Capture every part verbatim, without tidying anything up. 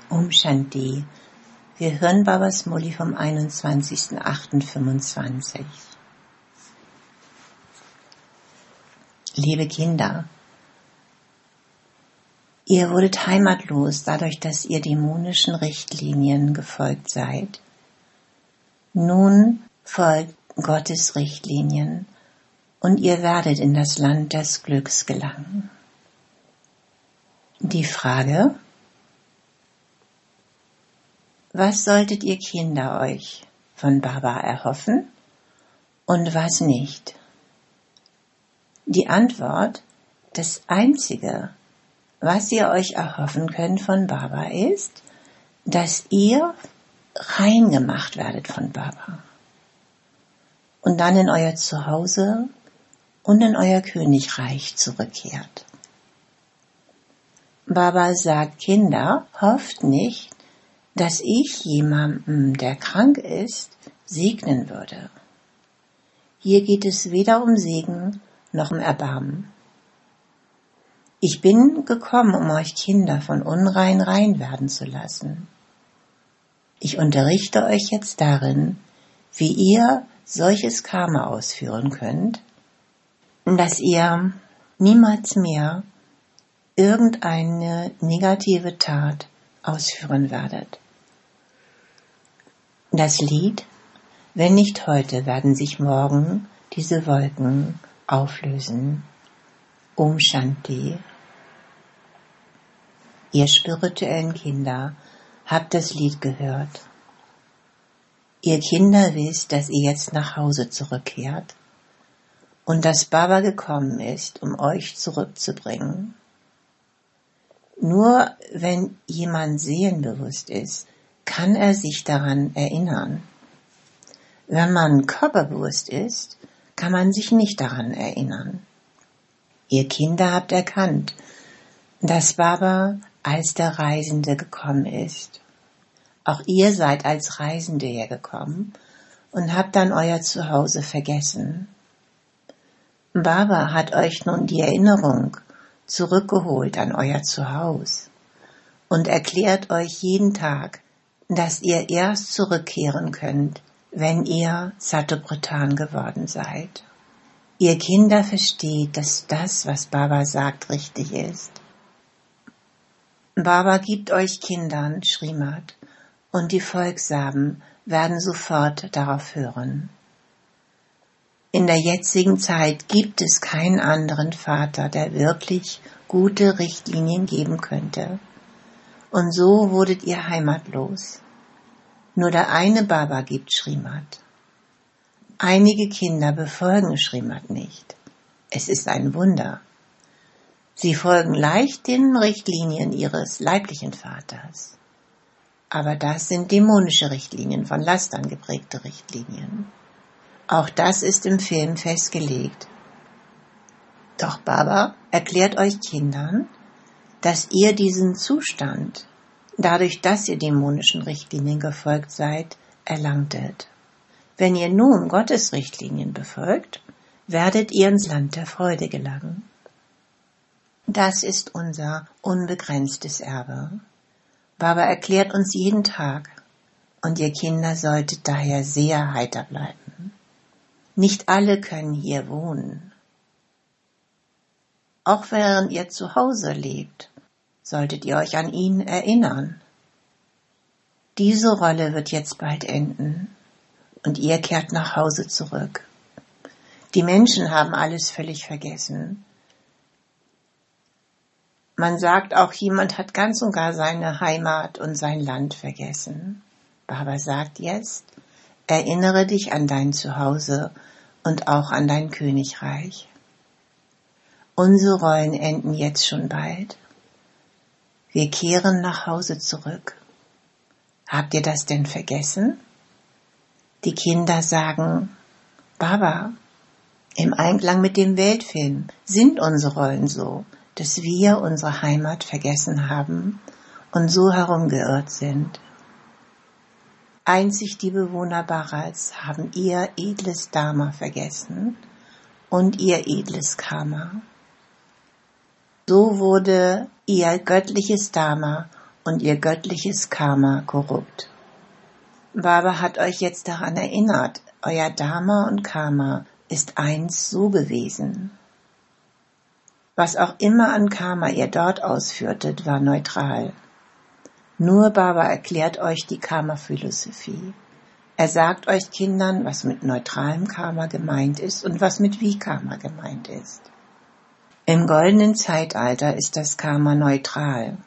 Om Shanti. Wir hören Babas Murli vom einundzwanzigsten achten fünfundzwanzig. Liebe Kinder, ihr wurdet heimatlos dadurch, dass ihr dämonischen Richtlinien gefolgt seid. Nun folgt Gottes Richtlinien und ihr werdet in das Land des Glücks gelangen. Die Frage: Was solltet ihr Kinder euch von Baba erhoffen und was nicht? Die Antwort: Das Einzige, was ihr euch erhoffen könnt von Baba, ist, dass ihr rein gemacht werdet von Baba und dann in euer Zuhause und in euer Königreich zurückkehrt. Baba sagt: Kinder, hofft nicht, dass ich jemanden, der krank ist, segnen würde. Hier geht es weder um Segen noch um Erbarmen. Ich bin gekommen, um euch Kinder von Unrein rein werden zu lassen. Ich unterrichte euch jetzt darin, wie ihr solches Karma ausführen könnt, dass ihr niemals mehr irgendeine negative Tat ausführen werdet. Das Lied: Wenn nicht heute, werden sich morgen diese Wolken auflösen. Om Shanti. Ihr spirituellen Kinder, habt das Lied gehört. Ihr Kinder wisst, dass ihr jetzt nach Hause zurückkehrt und dass Baba gekommen ist, um euch zurückzubringen. Nur wenn jemand seelenbewusst ist, kann er sich daran erinnern. Wenn man körperbewusst ist, kann man sich nicht daran erinnern. Ihr Kinder habt erkannt, dass Baba als der Reisende gekommen ist. Auch ihr seid als Reisende hergekommen und habt dann euer Zuhause vergessen. Baba hat euch nun die Erinnerung zurückgeholt an euer Zuhause und erklärt euch jeden Tag, dass ihr erst zurückkehren könnt, wenn ihr Satopradhan geworden seid. Ihr Kinder versteht, dass das, was Baba sagt, richtig ist. Baba gibt euch Kindern Srimad und die Volkssamen werden sofort darauf hören. In der jetzigen Zeit gibt es keinen anderen Vater, der wirklich gute Richtlinien geben könnte. Und so wurdet ihr heimatlos. Nur der eine Baba gibt Srimad. Einige Kinder befolgen Srimad nicht. Es ist ein Wunder. Sie folgen leicht den Richtlinien ihres leiblichen Vaters. Aber das sind dämonische Richtlinien, von Lastern geprägte Richtlinien. Auch das ist im Film festgelegt. Doch Baba erklärt euch Kindern, dass ihr diesen Zustand, dadurch, dass ihr dämonischen Richtlinien gefolgt seid, erlangtet. Wenn ihr nun Gottes Richtlinien befolgt, werdet ihr ins Land der Freude gelangen. Das ist unser unbegrenztes Erbe. Baba erklärt uns jeden Tag, und ihr Kinder solltet daher sehr heiter bleiben. Nicht alle können hier wohnen. Auch während ihr zu Hause lebt, solltet ihr euch an ihn erinnern. Diese Rolle wird jetzt bald enden und ihr kehrt nach Hause zurück. Die Menschen haben alles völlig vergessen. Man sagt auch, jemand hat ganz und gar seine Heimat und sein Land vergessen. Baba sagt jetzt: Erinnere dich an dein Zuhause und auch an dein Königreich. Unsere Rollen enden jetzt schon bald. Wir kehren nach Hause zurück. Habt ihr das denn vergessen? Die Kinder sagen: Baba, im Einklang mit dem Weltfilm sind unsere Rollen so, dass wir unsere Heimat vergessen haben und so herumgeirrt sind. Einzig die Bewohner Bharats haben ihr edles Dharma vergessen und ihr edles Karma. So wurde ihr göttliches Dharma und ihr göttliches Karma korrupt. Baba hat euch jetzt daran erinnert, euer Dharma und Karma ist einst so gewesen. Was auch immer an Karma ihr dort ausführtet, war neutral. Nur Baba erklärt euch die Karma-Philosophie. Er sagt euch Kindern, was mit neutralem Karma gemeint ist und was mit Wie-Karma gemeint ist. Im goldenen Zeitalter ist das Karma neutral.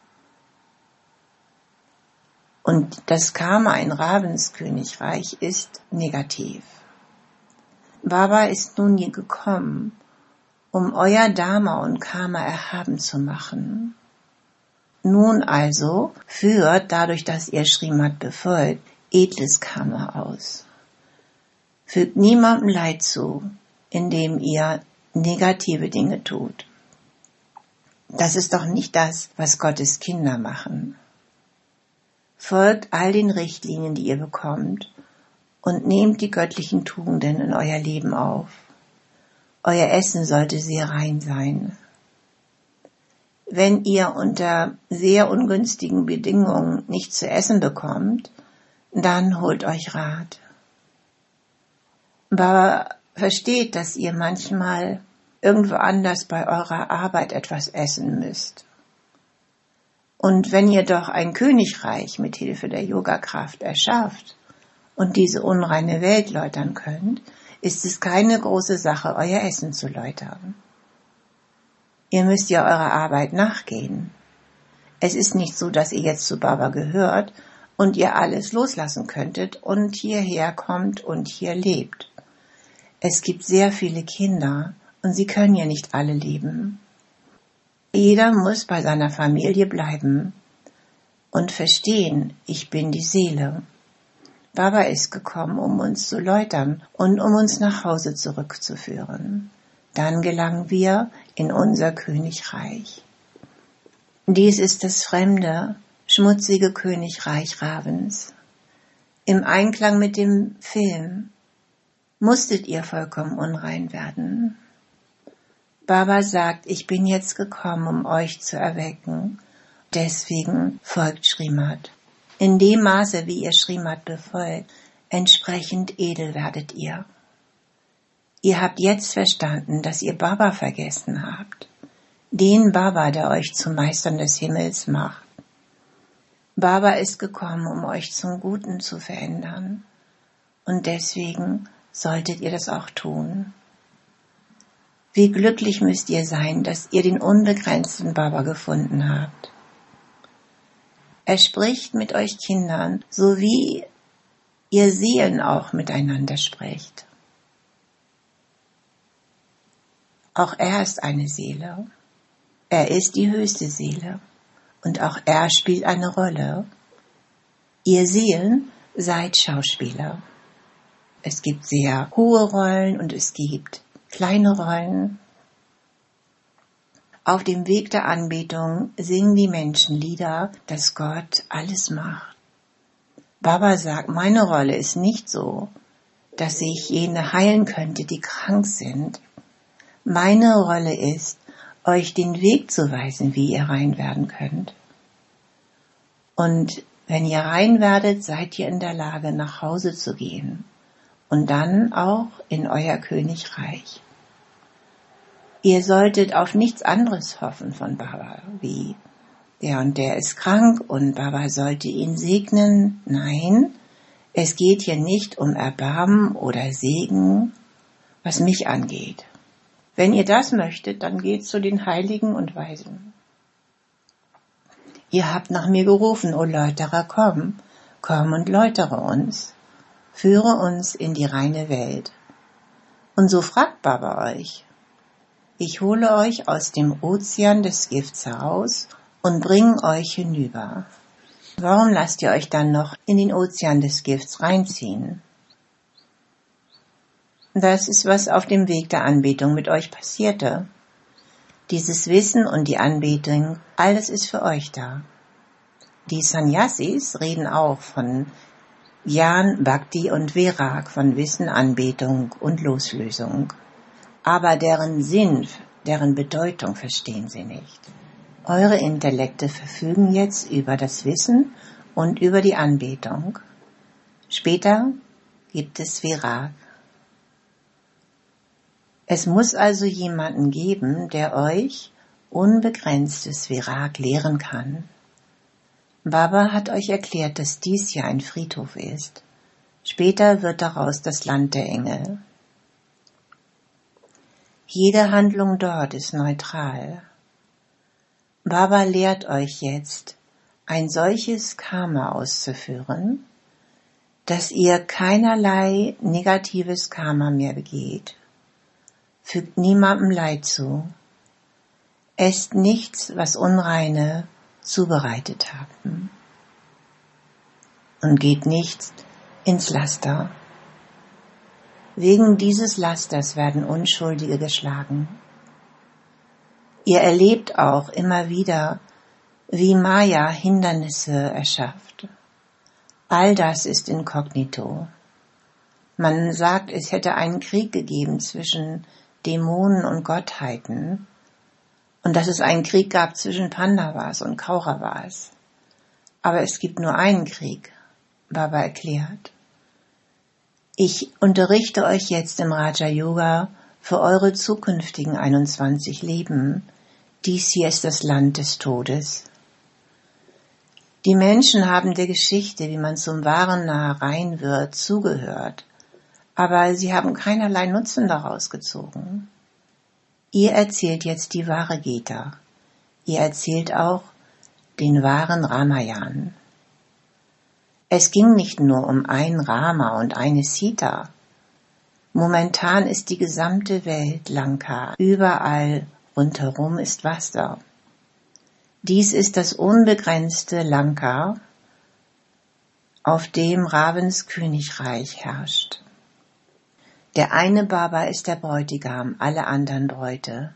Und das Karma in Ravens Königreich ist negativ. Baba ist nun hier gekommen, um euer Dharma und Karma erhaben zu machen. Nun also führt, dadurch, dass ihr Srimad befolgt, edles Karma aus. Fügt niemandem Leid zu, indem ihr negative Dinge tut. Das ist doch nicht das, was Gottes Kinder machen. Folgt all den Richtlinien, die ihr bekommt, und nehmt die göttlichen Tugenden in euer Leben auf. Euer Essen sollte sehr rein sein. Wenn ihr unter sehr ungünstigen Bedingungen nichts zu essen bekommt, dann holt euch Rat. Aber versteht, dass ihr manchmal irgendwo anders bei eurer Arbeit etwas essen müsst. Und wenn ihr doch ein Königreich mit Hilfe der Yogakraft erschafft und diese unreine Welt läutern könnt, ist es keine große Sache, euer Essen zu läutern. Ihr müsst ja eurer Arbeit nachgehen. Es ist nicht so, dass ihr jetzt zu Baba gehört und ihr alles loslassen könntet und hierher kommt und hier lebt. Es gibt sehr viele Kinder und sie können ja nicht alle leben. Jeder muss bei seiner Familie bleiben und verstehen, ich bin die Seele. Baba ist gekommen, um uns zu läutern und um uns nach Hause zurückzuführen. Dann gelangen wir in unser Königreich. Dies ist das fremde, schmutzige Königreich Ravens. Im Einklang mit dem Film musstet ihr vollkommen unrein werden. Baba sagt, ich bin jetzt gekommen, um euch zu erwecken. Deswegen folgt Srimad. In dem Maße, wie ihr Srimad befolgt, entsprechend edel werdet ihr. Ihr habt jetzt verstanden, dass ihr Baba vergessen habt. Den Baba, der euch zu Meistern des Himmels macht. Baba ist gekommen, um euch zum Guten zu verändern. Und deswegen solltet ihr das auch tun. Wie glücklich müsst ihr sein, dass ihr den unbegrenzten Baba gefunden habt. Er spricht mit euch Kindern, so wie ihr Seelen auch miteinander sprecht. Auch er ist eine Seele. Er ist die höchste Seele. Und auch er spielt eine Rolle. Ihr Seelen seid Schauspieler. Es gibt sehr hohe Rollen und es gibt kleine Rollen. Auf dem Weg der Anbetung singen die Menschen Lieder, dass Gott alles macht. Baba sagt, meine Rolle ist nicht so, dass ich jene heilen könnte, die krank sind. Meine Rolle ist, euch den Weg zu weisen, wie ihr rein werden könnt. Und wenn ihr rein werdet, seid ihr in der Lage, nach Hause zu gehen. Und dann auch in euer Königreich. Ihr solltet auf nichts anderes hoffen von Baba, wie der und der ist krank und Baba sollte ihn segnen. Nein, es geht hier nicht um Erbarmen oder Segen, was mich angeht. Wenn ihr das möchtet, dann geht zu den Heiligen und Weisen. Ihr habt nach mir gerufen, o Läuterer, komm, komm und läutere uns. Führe uns in die reine Welt. Und so fragt Baba euch. Ich hole euch aus dem Ozean des Gifts heraus und bringe euch hinüber. Warum lasst ihr euch dann noch in den Ozean des Gifts reinziehen? Das ist, was auf dem Weg der Anbetung mit euch passierte. Dieses Wissen und die Anbetung, alles ist für euch da. Die Sannyasis reden auch von Jnana, Bhakti und Virag, von Wissen, Anbetung und Loslösung. Aber deren Sinn, deren Bedeutung verstehen sie nicht. Eure Intellekte verfügen jetzt über das Wissen und über die Anbetung. Später gibt es Virag. Es muss also jemanden geben, der euch unbegrenztes Virag lehren kann. Baba hat euch erklärt, dass dies ja ein Friedhof ist. Später wird daraus das Land der Engel. Jede Handlung dort ist neutral. Baba lehrt euch jetzt, ein solches Karma auszuführen, dass ihr keinerlei negatives Karma mehr begeht. Fügt niemandem Leid zu. Esst nichts, was Unreine zubereitet haben. Und geht nicht ins Laster. Wegen dieses Lasters werden Unschuldige geschlagen. Ihr erlebt auch immer wieder, wie Maya Hindernisse erschafft. All das ist inkognito. Man sagt, es hätte einen Krieg gegeben zwischen Dämonen und Gottheiten und dass es einen Krieg gab zwischen Pandavas und Kauravas. Aber es gibt nur einen Krieg, Baba erklärt. Ich unterrichte euch jetzt im Raja Yoga für eure zukünftigen einundzwanzig Leben. Dies hier ist das Land des Todes. Die Menschen haben der Geschichte, wie man zum wahren Naherein wird, zugehört, aber sie haben keinerlei Nutzen daraus gezogen. Ihr erzählt jetzt die wahre Gita. Ihr erzählt auch den wahren Ramayan. Es ging nicht nur um ein Rama und eine Sita. Momentan ist die gesamte Welt Lanka. Überall rundherum ist Wasser. Dies ist das unbegrenzte Lanka, auf dem Ravens Königreich herrscht. Der eine Baba ist der Bräutigam, alle anderen Bräute.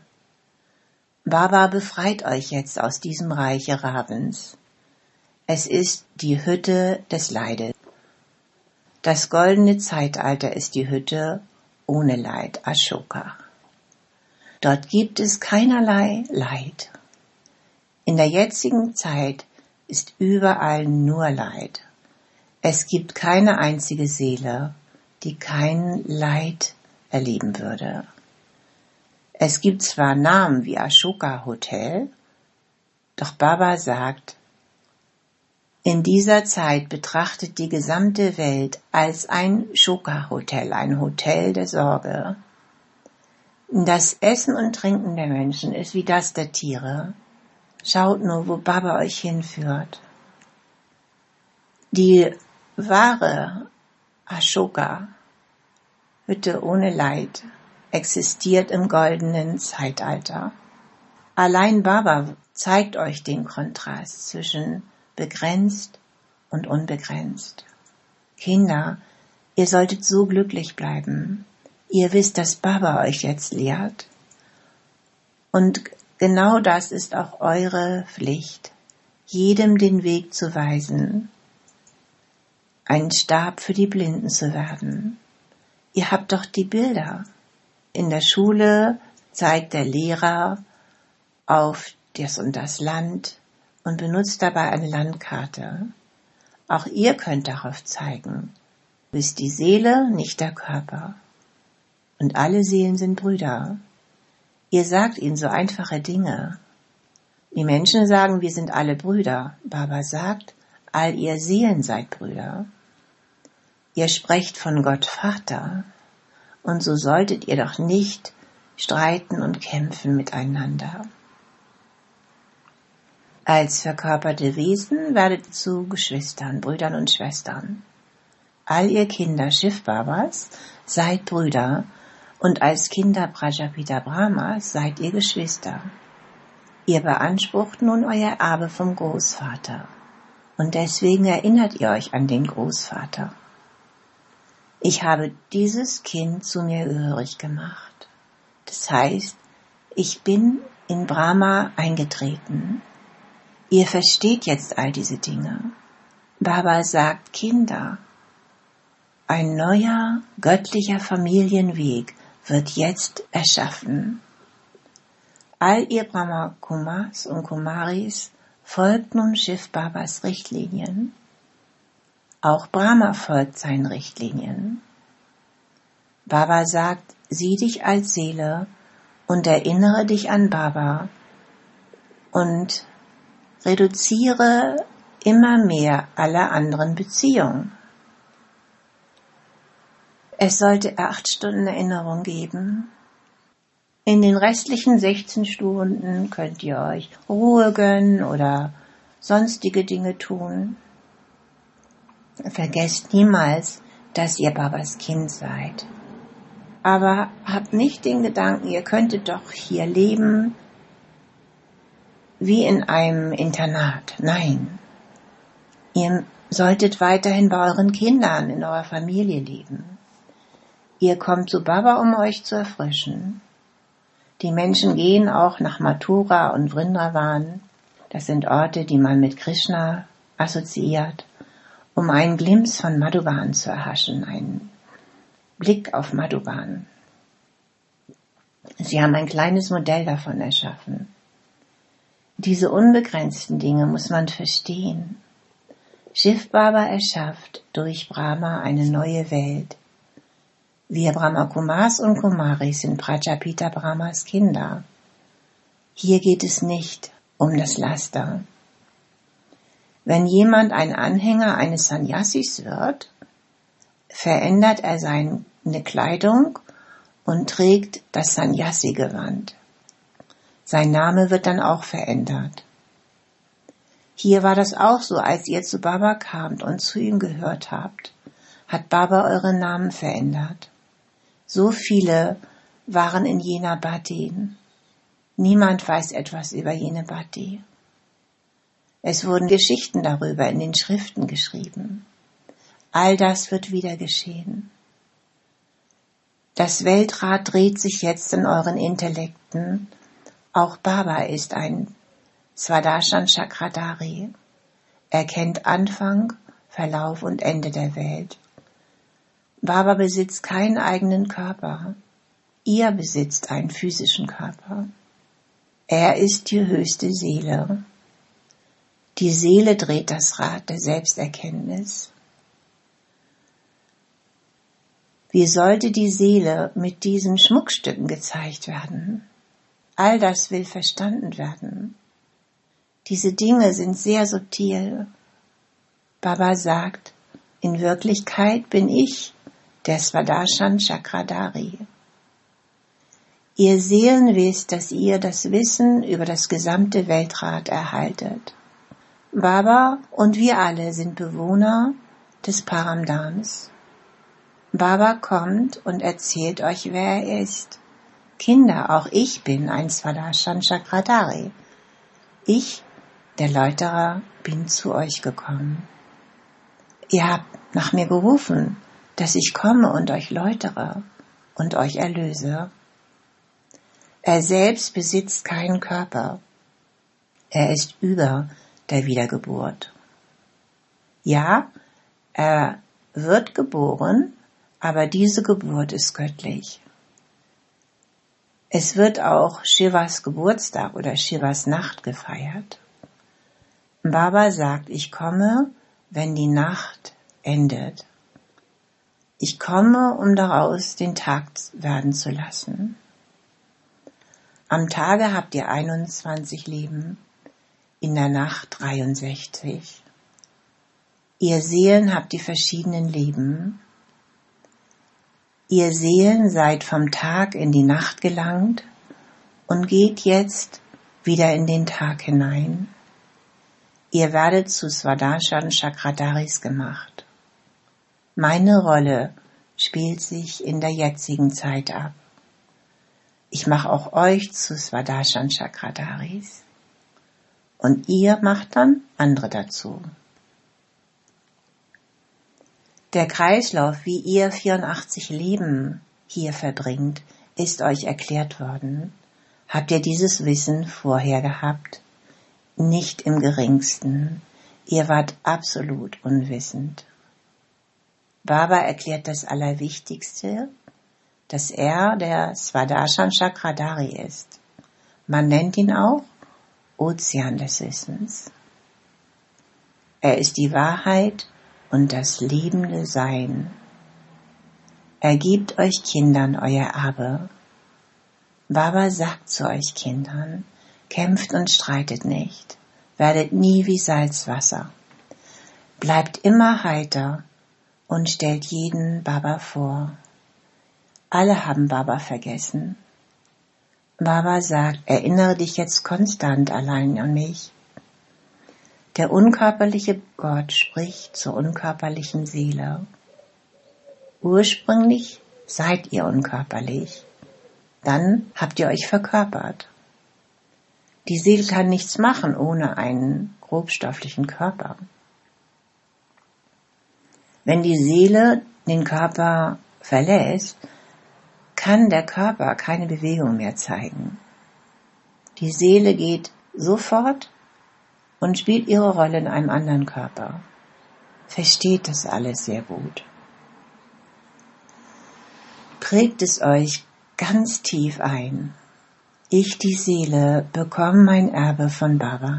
Baba befreit euch jetzt aus diesem Reiche Ravens. Es ist die Hütte des Leides. Das goldene Zeitalter ist die Hütte ohne Leid, Ashoka. Dort gibt es keinerlei Leid. In der jetzigen Zeit ist überall nur Leid. Es gibt keine einzige Seele, die kein Leid erleben würde. Es gibt zwar Namen wie Ashoka Hotel, doch Baba sagt, in dieser Zeit betrachtet die gesamte Welt als ein Shoka-Hotel, ein Hotel der Sorge. Das Essen und Trinken der Menschen ist wie das der Tiere. Schaut nur, wo Baba euch hinführt. Die wahre Ashoka, Hütte ohne Leid, existiert im goldenen Zeitalter. Allein Baba zeigt euch den Kontrast zwischen begrenzt und unbegrenzt. Kinder, ihr solltet so glücklich bleiben. Ihr wisst, dass Baba euch jetzt lehrt. Und genau das ist auch eure Pflicht, jedem den Weg zu weisen, ein Stab für die Blinden zu werden. Ihr habt doch die Bilder. In der Schule zeigt der Lehrer auf das und das Land und benutzt dabei eine Landkarte. Auch ihr könnt darauf zeigen, du bist die Seele, nicht der Körper. Und alle Seelen sind Brüder. Ihr sagt ihnen so einfache Dinge. Die Menschen sagen, wir sind alle Brüder. Baba sagt, all ihr Seelen seid Brüder. Ihr sprecht von Gott Vater. Und so solltet ihr doch nicht streiten und kämpfen miteinander. Als verkörperte Wesen werdet zu Geschwistern, Brüdern und Schwestern. All ihr Kinder Shiv-Babas seid Brüder und als Kinder Prajapita Brahmas seid ihr Geschwister. Ihr beansprucht nun euer Erbe vom Großvater und deswegen erinnert ihr euch an den Großvater. Ich habe dieses Kind zu mir gehörig gemacht. Das heißt, ich bin in Brahma eingetreten. Ihr versteht jetzt all diese Dinge. Baba sagt, Kinder, ein neuer göttlicher Familienweg wird jetzt erschaffen. All ihr Brahma Kumars und Kumaris folgt nun Shiv Babas Richtlinien. Auch Brahma folgt seinen Richtlinien. Baba sagt, sieh dich als Seele und erinnere dich an Baba und reduziere immer mehr alle anderen Beziehungen. Es sollte acht Stunden Erinnerung geben. In den restlichen sechzehn Stunden könnt ihr euch Ruhe gönnen oder sonstige Dinge tun. Vergesst niemals, dass ihr Babas Kind seid. Aber habt nicht den Gedanken, ihr könntet doch hier leben wie in einem Internat. Nein. Ihr solltet weiterhin bei euren Kindern in eurer Familie leben. Ihr kommt zu Baba, um euch zu erfrischen. Die Menschen gehen auch nach Mathura und Vrindavan. Das sind Orte, die man mit Krishna assoziiert, um einen Glimps von Madhuban zu erhaschen, einen Blick auf Madhuban. Sie haben ein kleines Modell davon erschaffen. Diese unbegrenzten Dinge muss man verstehen. Shiv Baba erschafft durch Brahma eine neue Welt. Wir Brahma Kumars und Kumaris sind Prajapita Brahmas Kinder. Hier geht es nicht um das Laster. Wenn jemand ein Anhänger eines Sannyasis wird, verändert er seine Kleidung und trägt das Sannyasi-Gewand. Sein Name wird dann auch verändert. Hier war das auch so, als ihr zu Baba kamt und zu ihm gehört habt, hat Baba eure Namen verändert. So viele waren in jener Bhatti. Niemand weiß etwas über jene Bhatti. Es wurden Geschichten darüber in den Schriften geschrieben. All das wird wieder geschehen. Das Weltrad dreht sich jetzt in euren Intellekten. Auch Baba ist ein Swadharshana Chakradhari. Er kennt Anfang, Verlauf und Ende der Welt. Baba besitzt keinen eigenen Körper. Ihr besitzt einen physischen Körper. Er ist die höchste Seele. Die Seele dreht das Rad der Selbsterkenntnis. Wie sollte die Seele mit diesen Schmuckstücken gezeigt werden? All das will verstanden werden. Diese Dinge sind sehr subtil. Baba sagt, in Wirklichkeit bin ich der Swadharshana Chakradhari. Ihr Seelen wisst, dass ihr das Wissen über das gesamte Weltrad erhaltet. Baba und wir alle sind Bewohner des Paramdhams. Baba kommt und erzählt euch, wer er ist. Kinder, auch ich bin ein Swadharshana Chakradhari. Ich, der Läuterer, bin zu euch gekommen. Ihr habt nach mir gerufen, dass ich komme und euch läutere und euch erlöse. Er selbst besitzt keinen Körper. Er ist über der Wiedergeburt. Ja, er wird geboren, aber diese Geburt ist göttlich. Es wird auch Shivas Geburtstag oder Shivas Nacht gefeiert. Baba sagt, ich komme, wenn die Nacht endet. Ich komme, um daraus den Tag werden zu lassen. Am Tage habt ihr einundzwanzig Leben, in der Nacht dreiundsechzig. Ihr Seelen habt die verschiedenen Leben. Ihr Seelen seid vom Tag in die Nacht gelangt und geht jetzt wieder in den Tag hinein. Ihr werdet zu Swadharshana Chakradharis gemacht. Meine Rolle spielt sich in der jetzigen Zeit ab. Ich mache auch euch zu Swadharshana Chakradharis. Und ihr macht dann andere dazu. Der Kreislauf, wie ihr vierundachtzig Leben hier verbringt, ist euch erklärt worden. Habt ihr dieses Wissen vorher gehabt? Nicht im geringsten. Ihr wart absolut unwissend. Baba erklärt das Allerwichtigste, dass er der Swadharshana Chakradhari ist. Man nennt ihn auch Ozean des Wissens. Er ist die Wahrheit und das liebende Sein. Er gibt euch Kindern euer Erbe. Baba sagt zu euch Kindern, kämpft und streitet nicht, werdet nie wie Salzwasser. Bleibt immer heiter und stellt jeden Baba vor. Alle haben Baba vergessen. Baba sagt, erinnere dich jetzt konstant allein an mich. Der unkörperliche Gott spricht zur unkörperlichen Seele. Ursprünglich seid ihr unkörperlich. Dann habt ihr euch verkörpert. Die Seele kann nichts machen ohne einen grobstofflichen Körper. Wenn die Seele den Körper verlässt, kann der Körper keine Bewegung mehr zeigen. Die Seele geht sofort und spielt ihre Rolle in einem anderen Körper. Versteht das alles sehr gut. Prägt es euch ganz tief ein. Ich, die Seele, bekomme mein Erbe von Baba.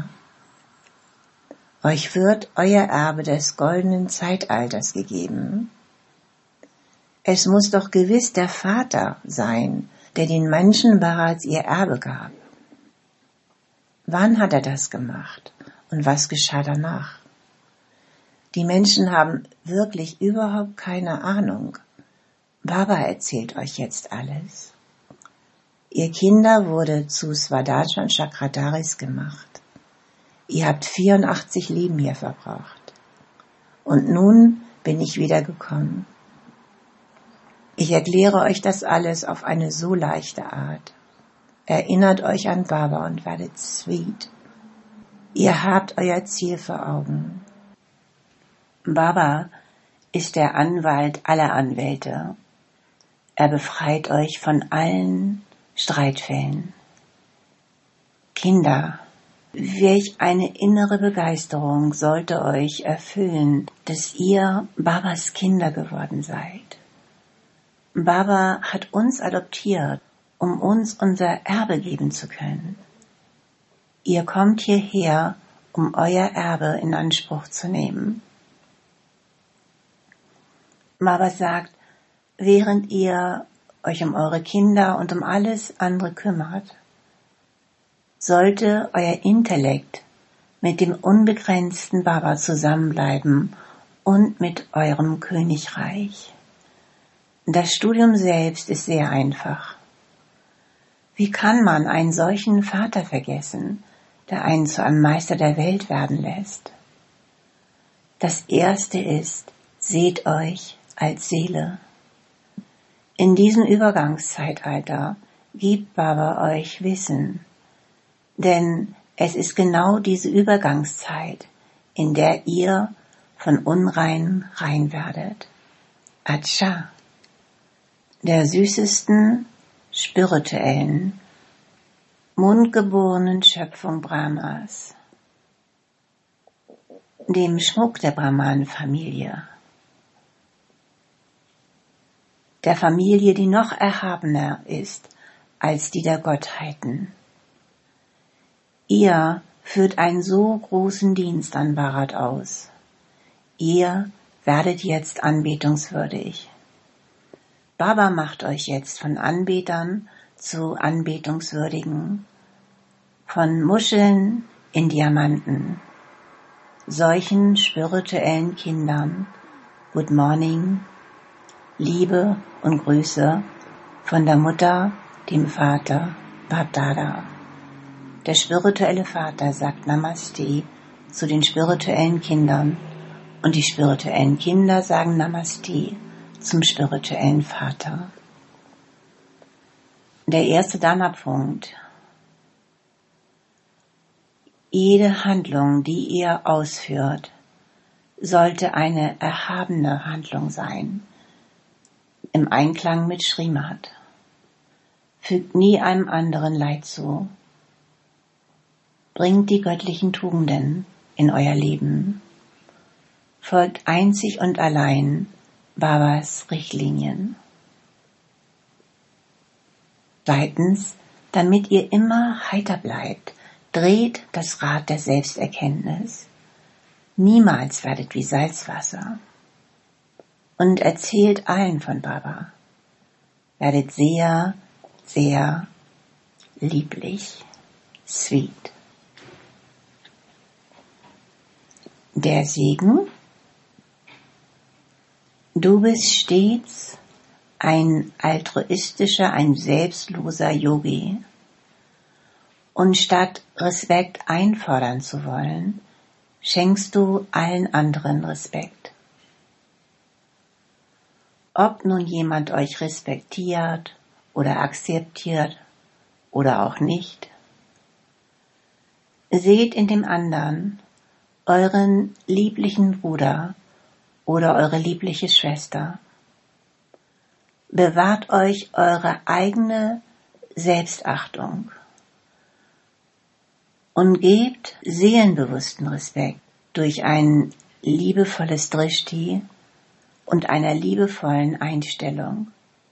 Euch wird euer Erbe des goldenen Zeitalters gegeben. Es muss doch gewiss der Vater sein, der den Menschen bereits ihr Erbe gab. Wann hat er das gemacht und was geschah danach? Die Menschen haben wirklich überhaupt keine Ahnung. Baba erzählt euch jetzt alles. Ihr Kinder wurde zu Swadhyaya und Chakradaris gemacht. Ihr habt vierundachtzig Leben hier verbracht. Und nun bin ich wieder gekommen. Ich erkläre euch das alles auf eine so leichte Art. Erinnert euch an Baba und werdet sweet. Ihr habt euer Ziel vor Augen. Baba ist der Anwalt aller Anwälte. Er befreit euch von allen Streitfällen. Kinder, welch eine innere Begeisterung sollte euch erfüllen, dass ihr Babas Kinder geworden seid. Baba hat uns adoptiert, um uns unser Erbe geben zu können. Ihr kommt hierher, um euer Erbe in Anspruch zu nehmen. Baba sagt, während ihr euch um eure Kinder und um alles andere kümmert, sollte euer Intellekt mit dem unbegrenzten Baba zusammenbleiben und mit eurem Königreich. Das Studium selbst ist sehr einfach. Wie kann man einen solchen Vater vergessen, der einen zu einem Meister der Welt werden lässt? Das Erste ist, seht euch als Seele. In diesem Übergangszeitalter gibt Baba euch Wissen, denn es ist genau diese Übergangszeit, in der ihr von Unrein rein werdet. Acha, der süßesten, spirituellen, mundgeborenen Schöpfung Brahmas, dem Schmuck der Brahman-Familie, der Familie, die noch erhabener ist als die der Gottheiten. Ihr führt einen so großen Dienst an Bharat aus. Ihr werdet jetzt anbetungswürdig. Baba macht euch jetzt von Anbetern zu Anbetungswürdigen, von Muscheln in Diamanten, solchen spirituellen Kindern. Good morning, Liebe und Grüße von der Mutter, dem Vater, Bapdada. Der spirituelle Vater sagt Namaste zu den spirituellen Kindern und die spirituellen Kinder sagen Namaste zum spirituellen Vater. Der erste Dharma-Punkt. Jede Handlung, die ihr ausführt, sollte eine erhabene Handlung sein, im Einklang mit Srimad. Fügt nie einem anderen Leid zu. Bringt die göttlichen Tugenden in euer Leben. Folgt einzig und allein Babas Richtlinien. Zweitens, damit ihr immer heiter bleibt, dreht das Rad der Selbsterkenntnis. Niemals werdet wie Salzwasser. Und erzählt allen von Baba. Werdet sehr, sehr lieblich, sweet. Der Segen. Du bist stets ein altruistischer, ein selbstloser Yogi. Und statt Respekt einfordern zu wollen, schenkst du allen anderen Respekt. Ob nun jemand euch respektiert oder akzeptiert oder auch nicht, seht in dem anderen euren lieblichen Bruder oder eure liebliche Schwester. Bewahrt euch eure eigene Selbstachtung und gebt seelenbewussten Respekt durch ein liebevolles Drishti und einer liebevollen Einstellung.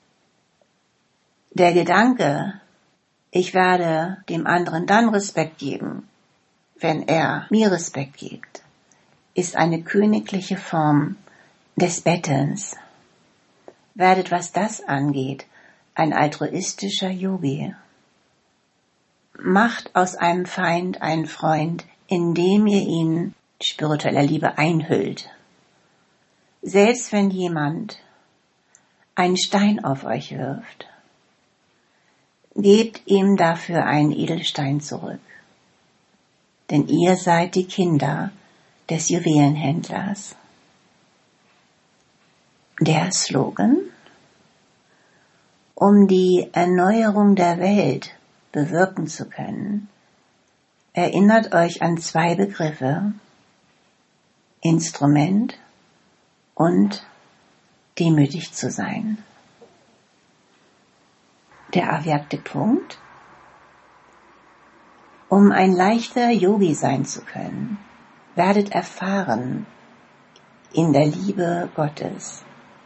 Der Gedanke, ich werde dem anderen dann Respekt geben, wenn er mir Respekt gibt, ist eine königliche Form des Bettelns. Werdet, was das angeht, ein altruistischer Yogi. Macht aus einem Feind einen Freund, indem ihr ihn spiritueller Liebe einhüllt. Selbst wenn jemand einen Stein auf euch wirft, gebt ihm dafür einen Edelstein zurück. Denn ihr seid die Kinder des Juwelenhändlers. Der Slogan: Um die Erneuerung der Welt bewirken zu können, erinnert euch an zwei Begriffe: Instrument und demütig zu sein. Der avyakthe Punkt: Um ein leichter Yogi sein zu können, werdet erfahren in der Liebe Gottes.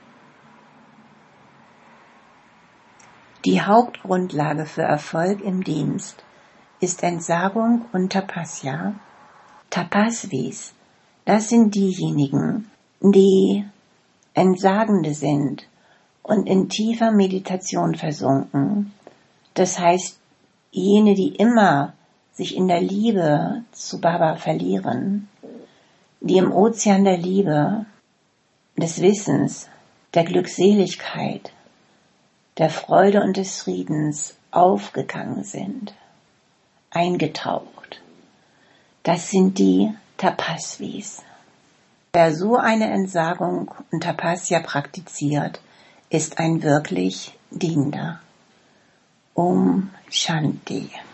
Die Hauptgrundlage für Erfolg im Dienst ist Entsagung und Tapasya. Tapasvis, das sind diejenigen, die Entsagende sind und in tiefer Meditation versunken. Das heißt, jene, die immer sich in der Liebe zu Baba verlieren, die im Ozean der Liebe, des Wissens, der Glückseligkeit, der Freude und des Friedens aufgegangen sind, eingetaucht. Das sind die Tapasvis. Wer so eine Entsagung und Tapasya praktiziert, ist ein wirklich Dienender. Om Shanti.